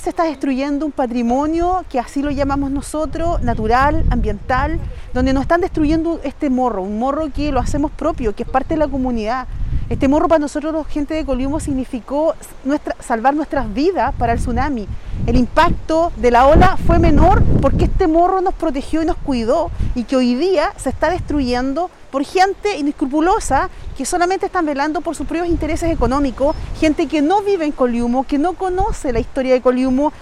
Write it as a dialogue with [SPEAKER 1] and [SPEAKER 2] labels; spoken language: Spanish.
[SPEAKER 1] Se está destruyendo un patrimonio que así lo llamamos nosotros, natural, ambiental, donde nos están destruyendo este morro, un morro que lo hacemos propio, que es parte de la comunidad. Este morro para nosotros, gente de Coliumo, significó salvar nuestras vidas para el tsunami. El impacto de la ola fue menor porque este morro nos protegió y nos cuidó, y que hoy día se está destruyendo por gente inescrupulosa que solamente están velando por sus propios intereses económicos, gente que no vive en Coliumo, que no conoce la historia de Coliumo.